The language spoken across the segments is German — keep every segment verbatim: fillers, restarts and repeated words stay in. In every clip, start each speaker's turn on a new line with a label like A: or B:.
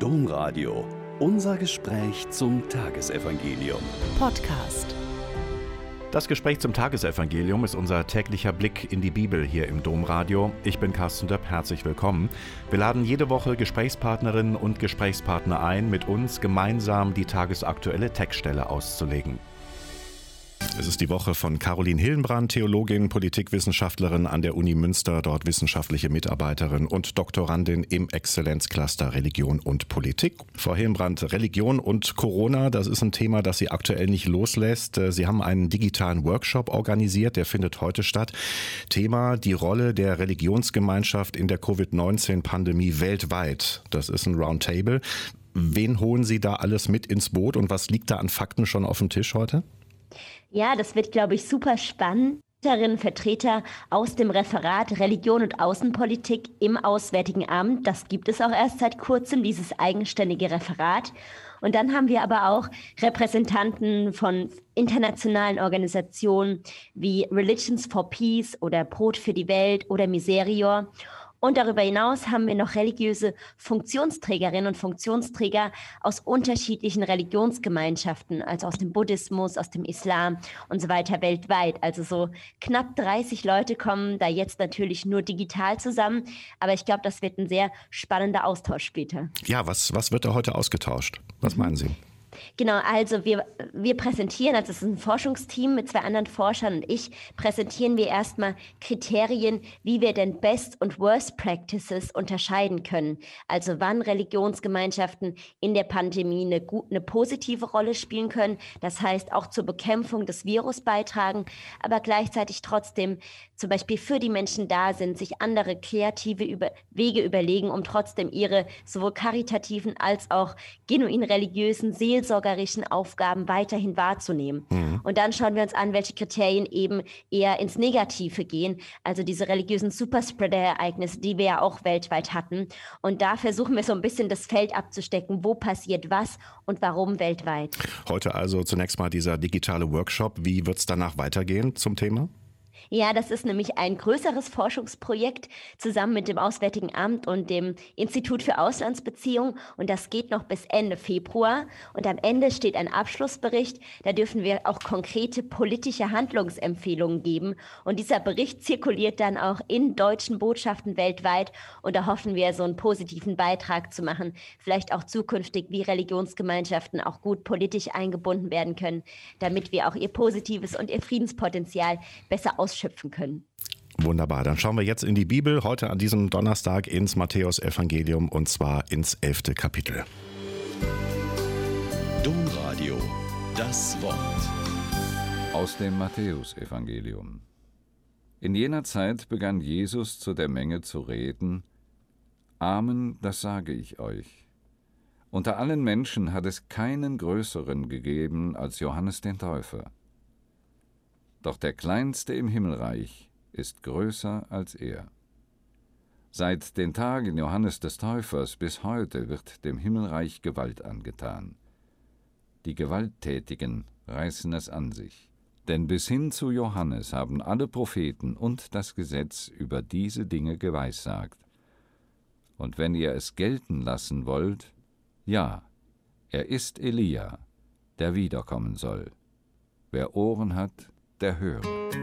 A: Domradio. Unser Gespräch zum Tagesevangelium.
B: Podcast.
C: Das Gespräch zum Tagesevangelium ist unser täglicher Blick in die Bibel hier im Domradio. Ich bin Carsten Döpp, herzlich willkommen. Wir laden jede Woche Gesprächspartnerinnen und Gesprächspartner ein, mit uns gemeinsam die tagesaktuelle Textstelle auszulegen. Es ist die Woche von Caroline Hillenbrand, Theologin, Politikwissenschaftlerin an der Uni Münster, dort wissenschaftliche Mitarbeiterin und Doktorandin im Exzellenzcluster Religion und Politik. Frau Hillenbrand, Religion und Corona, das ist ein Thema, das Sie aktuell nicht loslässt. Sie haben einen digitalen Workshop organisiert, der findet heute statt. Thema: die Rolle der Religionsgemeinschaft in der Covid neunzehn Pandemie weltweit. Das ist ein Roundtable. Wen holen Sie da alles mit ins Boot und was liegt da an Fakten schon auf dem Tisch heute?
D: Ja, das wird, glaube ich, super spannend. Vertreterinnen, Vertreter aus dem Referat Religion und Außenpolitik im Auswärtigen Amt. Das gibt es auch erst seit kurzem, dieses eigenständige Referat. Und dann haben wir aber auch Repräsentanten von internationalen Organisationen wie Religions for Peace oder Brot für die Welt oder Miserior. Und darüber hinaus haben wir noch religiöse Funktionsträgerinnen und Funktionsträger aus unterschiedlichen Religionsgemeinschaften, also aus dem Buddhismus, aus dem Islam und so weiter weltweit. Also so knapp dreißig Leute kommen da jetzt natürlich nur digital zusammen. Aber ich glaube, das wird ein sehr spannender Austausch später.
C: Ja, was, was wird da heute ausgetauscht? Was meinen Sie?
D: Genau, also wir, wir präsentieren, also es ist ein Forschungsteam mit zwei anderen Forschern und ich, präsentieren wir erstmal Kriterien, wie wir denn Best und Worst Practices unterscheiden können. Also wann Religionsgemeinschaften in der Pandemie eine, gut, eine positive Rolle spielen können, das heißt auch zur Bekämpfung des Virus beitragen, aber gleichzeitig trotzdem zum Beispiel für die Menschen da sind, sich andere kreative über, Wege überlegen, um trotzdem ihre sowohl karitativen als auch genuin religiösen, seelsorgerischen Aufgaben weiterhin wahrzunehmen. Mhm. Und dann schauen wir uns an, welche Kriterien eben eher ins Negative gehen, also diese religiösen Superspreader-Ereignisse, die wir ja auch weltweit hatten. Und da versuchen wir so ein bisschen das Feld abzustecken, wo passiert was und warum weltweit.
C: Heute also zunächst mal dieser digitale Workshop. Wie wird es danach weitergehen zum Thema?
D: Ja, das ist nämlich ein größeres Forschungsprojekt zusammen mit dem Auswärtigen Amt und dem Institut für Auslandsbeziehungen. Und das geht noch bis Ende Februar. Und am Ende steht ein Abschlussbericht. Da dürfen wir auch konkrete politische Handlungsempfehlungen geben. Und dieser Bericht zirkuliert dann auch in deutschen Botschaften weltweit. Und da hoffen wir, so einen positiven Beitrag zu machen. Vielleicht auch zukünftig, wie Religionsgemeinschaften auch gut politisch eingebunden werden können, damit wir auch ihr positives und ihr Friedenspotenzial besser ausschöpfen schöpfen können.
C: Wunderbar, dann schauen wir jetzt in die Bibel, heute an diesem Donnerstag ins Matthäusevangelium und zwar ins elfte Kapitel.
A: Domradio, das Wort.
E: Aus dem Matthäusevangelium. In jener Zeit begann Jesus zu der Menge zu reden: Amen, das sage ich euch. Unter allen Menschen hat es keinen größeren gegeben als Johannes den Täufer. Doch der Kleinste im Himmelreich ist größer als er. Seit den Tagen Johannes des Täufers bis heute wird dem Himmelreich Gewalt angetan. Die Gewalttätigen reißen es an sich. Denn bis hin zu Johannes haben alle Propheten und das Gesetz über diese Dinge geweissagt. Und wenn ihr es gelten lassen wollt, ja, er ist Elia, der wiederkommen soll. Wer Ohren hat, der höre.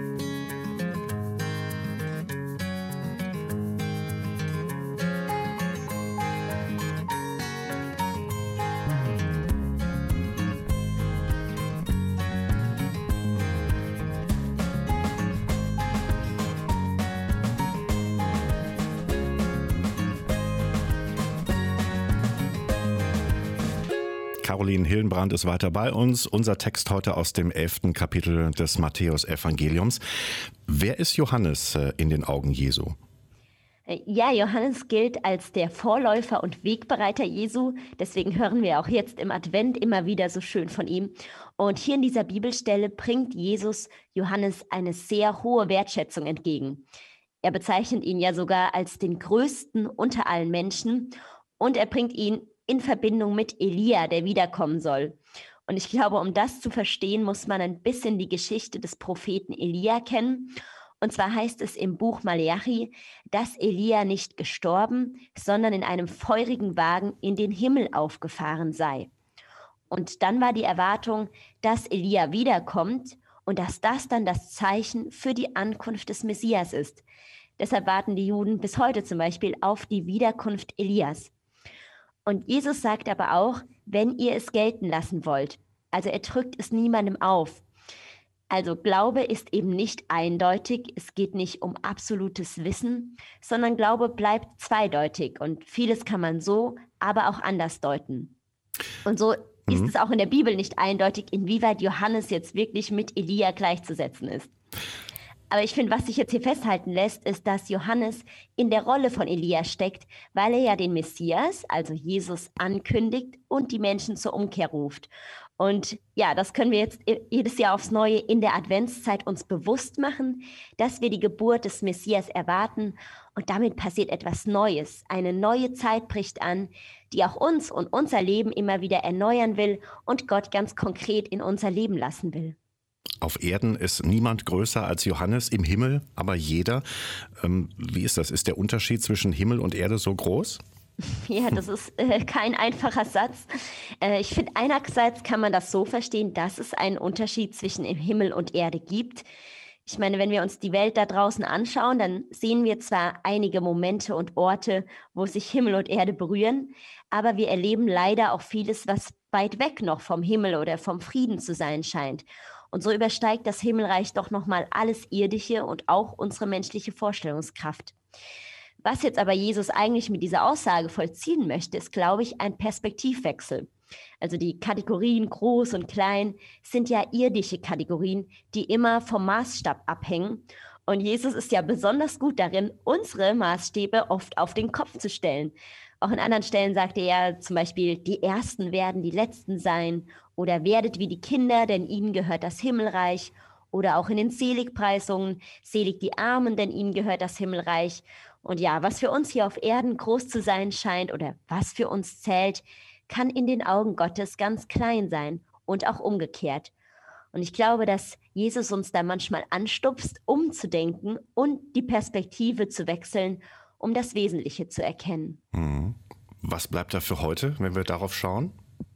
C: Caroline Hillenbrand ist weiter bei uns. Unser Text heute aus dem elften Kapitel des Matthäusevangeliums. Wer ist Johannes in den Augen Jesu?
D: Ja, Johannes gilt als der Vorläufer und Wegbereiter Jesu. Deswegen hören wir auch jetzt im Advent immer wieder so schön von ihm. Und hier in dieser Bibelstelle bringt Jesus Johannes eine sehr hohe Wertschätzung entgegen. Er bezeichnet ihn ja sogar als den Größten unter allen Menschen und er bringt ihn in Verbindung mit Elia, der wiederkommen soll. Und ich glaube, um das zu verstehen, muss man ein bisschen die Geschichte des Propheten Elia kennen. Und zwar heißt es im Buch Maleachi, dass Elia nicht gestorben, sondern in einem feurigen Wagen in den Himmel aufgefahren sei. Und dann war die Erwartung, dass Elia wiederkommt und dass das dann das Zeichen für die Ankunft des Messias ist. Deshalb warten die Juden bis heute zum Beispiel auf die Wiederkunft Elias. Und Jesus sagt aber auch, wenn ihr es gelten lassen wollt, also er drückt es niemandem auf. Also Glaube ist eben nicht eindeutig, es geht nicht um absolutes Wissen, sondern Glaube bleibt zweideutig und vieles kann man so, aber auch anders deuten. Und so mhm. ist es auch in der Bibel nicht eindeutig, inwieweit Johannes jetzt wirklich mit Elia gleichzusetzen ist. Aber ich finde, was sich jetzt hier festhalten lässt, ist, dass Johannes in der Rolle von Elia steckt, weil er ja den Messias, also Jesus, ankündigt und die Menschen zur Umkehr ruft. Und ja, das können wir jetzt jedes Jahr aufs Neue in der Adventszeit uns bewusst machen, dass wir die Geburt des Messias erwarten und damit passiert etwas Neues. Eine neue Zeit bricht an, die auch uns und unser Leben immer wieder erneuern will und Gott ganz konkret in unser Leben lassen will.
C: Auf Erden ist niemand größer als Johannes, im Himmel aber jeder. Ähm, wie ist das? Ist der Unterschied zwischen Himmel und Erde so groß?
D: Ja, das ist äh, kein einfacher Satz. Äh, ich finde, einerseits kann man das so verstehen, dass es einen Unterschied zwischen Himmel und Erde gibt. Ich meine, wenn wir uns die Welt da draußen anschauen, dann sehen wir zwar einige Momente und Orte, wo sich Himmel und Erde berühren, aber wir erleben leider auch vieles, was weit weg noch vom Himmel oder vom Frieden zu sein scheint. Und so übersteigt das Himmelreich doch nochmal alles Irdische und auch unsere menschliche Vorstellungskraft. Was jetzt aber Jesus eigentlich mit dieser Aussage vollziehen möchte, ist, glaube ich, ein Perspektivwechsel. Also die Kategorien groß und klein sind ja irdische Kategorien, die immer vom Maßstab abhängen. Und Jesus ist ja besonders gut darin, unsere Maßstäbe oft auf den Kopf zu stellen. Auch in anderen Stellen sagt er ja zum Beispiel, die Ersten werden die Letzten sein oder werdet wie die Kinder, denn ihnen gehört das Himmelreich. Oder auch in den Seligpreisungen, selig die Armen, denn ihnen gehört das Himmelreich. Und ja, was für uns hier auf Erden groß zu sein scheint oder was für uns zählt, kann in den Augen Gottes ganz klein sein und auch umgekehrt. Und ich glaube, dass Jesus uns da manchmal anstupst, umzudenken und die Perspektive zu wechseln, um das Wesentliche zu erkennen.
C: Was bleibt da für heute, wenn wir darauf schauen?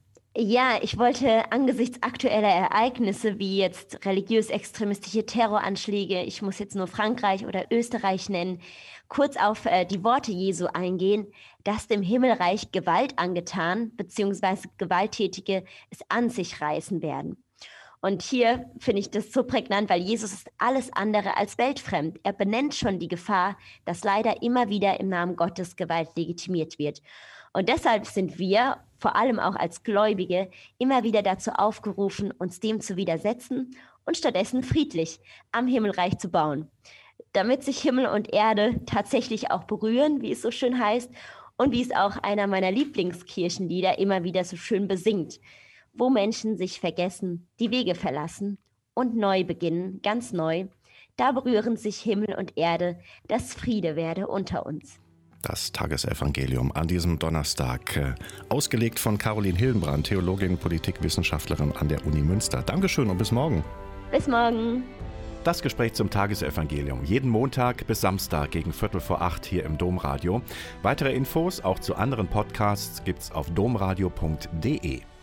D: Ja, ich wollte angesichts aktueller Ereignisse wie jetzt religiös-extremistische Terroranschläge, ich muss jetzt nur Frankreich oder Österreich nennen, kurz auf äh, die Worte Jesu eingehen, dass dem Himmelreich Gewalt angetan bzw. Gewalttätige es an sich reißen werden. Und hier finde ich das so prägnant, weil Jesus ist alles andere als weltfremd. Er benennt schon die Gefahr, dass leider immer wieder im Namen Gottes Gewalt legitimiert wird. Und deshalb sind wir, vor allem auch als Gläubige, immer wieder dazu aufgerufen, uns dem zu widersetzen und stattdessen friedlich am Himmelreich zu bauen. Damit sich Himmel und Erde tatsächlich auch berühren, wie es so schön heißt, und wie es auch einer meiner Lieblingskirchenlieder immer wieder so schön besingt, wo Menschen sich vergessen, die Wege verlassen und neu beginnen, ganz neu. Da berühren sich Himmel und Erde, dass Friede werde unter uns.
C: Das Tagesevangelium an diesem Donnerstag, äh, ausgelegt von Caroline Hildenbrand, Theologin, Politikwissenschaftlerin an der Uni Münster. Dankeschön und bis morgen.
D: Bis morgen.
C: Das Gespräch zum Tagesevangelium, jeden Montag bis Samstag gegen Viertel vor acht hier im Domradio. Weitere Infos auch zu anderen Podcasts gibt's auf domradio punkt de.